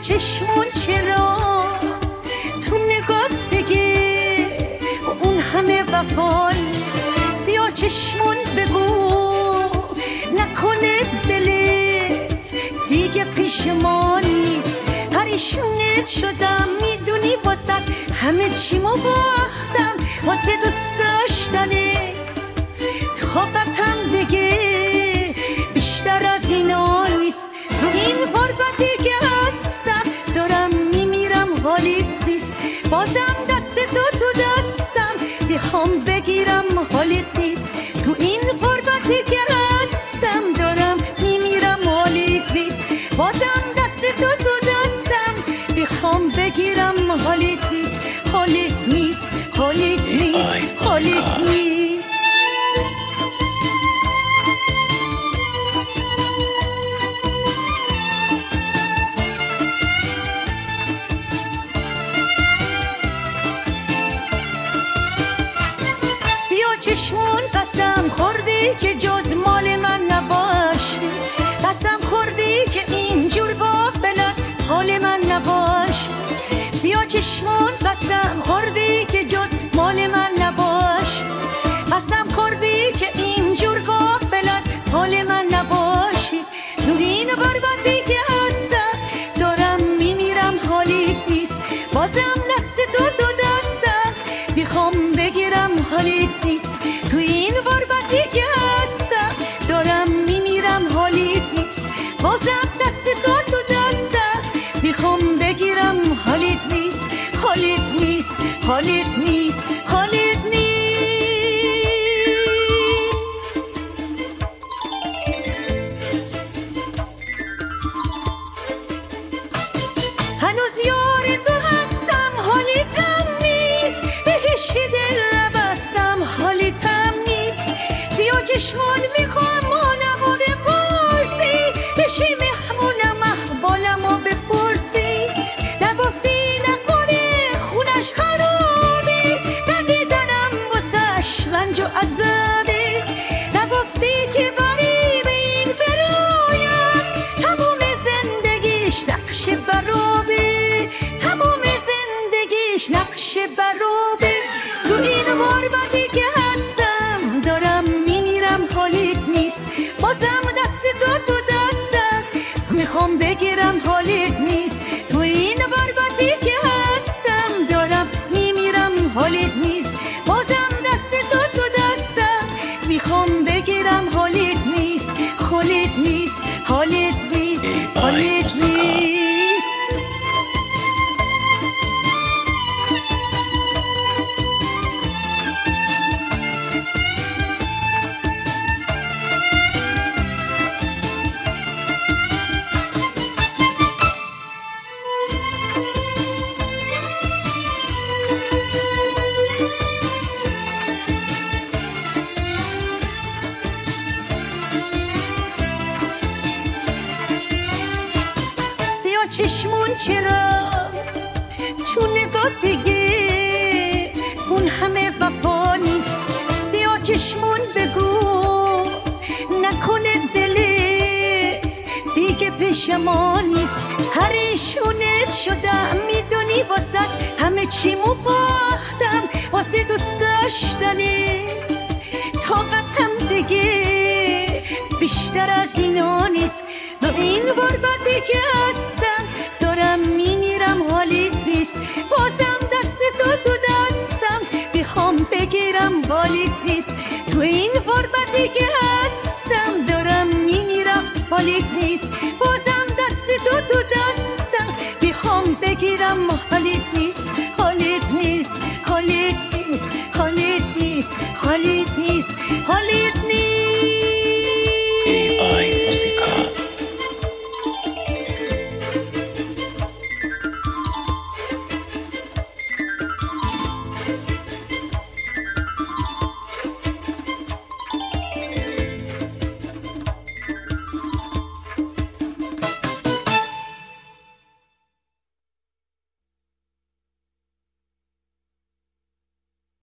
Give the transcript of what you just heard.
چشمون چرا تو نگات دیگه اون همه وفا نیست؟ سیاه چشمون بگو نکنه دلت دیگه پیش ما نیست. پریشونت شدم میدونی واسه همه چیمو باختم واسه دوست داشتنت. طاقتم دیگه بیشتر از اینا نیست. تو این غربتی که هستم دارم میمیرم حالیت نیست. بازم دست تو دستم میخوام بگیرم حالیت نیست. تو این غربتی که هستم دارم میمیرم حالیت نیست. بازم دست تو دستم میخوام بگیرم حالیت نیست. حالیت نیست. حالیت نیست. حالیت نیست. چشمون قسم خوردی که جز مال من نباشی. قسم خوردی که اینجور غافل از حال من نباشی. سیاه چشمون قسم خوردی که جز مال من نباشی. قسم خوردی که اینجور غافل از حال من نباشی. تو این غربتی که هستم دارم میمیرم حالیت نیست. بازم دست تو دستم میخوام بگیرم حالیت نیست. تو این غربتی که هستم دارم میمیرم حالیت نیست. بازم دست تو دستم میخوام بگیرم حالیت نیست. حالیت نیست. حالیت نیست. حالیت نیست. هنوز یار تو هستم حالیتم نیست. به هیچ دل نبستم حالیتم نیست. سیاه چشمون میخوام مالمو بپرسی. بشی مهمونم احوالمو بپرسی. نگفتی نکنه خونش خرابه. ندیدنم واسش رنج و عذابه. نگفتی که غریب این برایم تموم زندگیش نقش برابه. تموم زندگیش نقش برابه. تو این غربتی که هستم دارم میمیرم حالیت نیست. بازم دست تو دستم میخوام بگیرم حالیت نیست. تو این غربتی که هستم دارم میمیرم حالیت نیست. بازم دست تو دستم میخوام بگیرم حالیت نیست. حالیت نیست. حالیت نیست. حالیت نیست. چشمون چرا تو نگات دیگه اون همه وفا نیست. سیاه چشمون بگو نکنه دلت دیگه پیش ما نیست. پریشونت شدم میدونی واسه همه چیمو باختم واسه دوست داشتنت. طاقتم دیگه بیشتر از اینا نیست. با این غربتی که هستم دارم میمیرم حالیت نیست. بازم دست تو دستم میخوام بگیرم حالیت نیست. تو این غربتی که هستم دارم میمیرم حالیت نیست.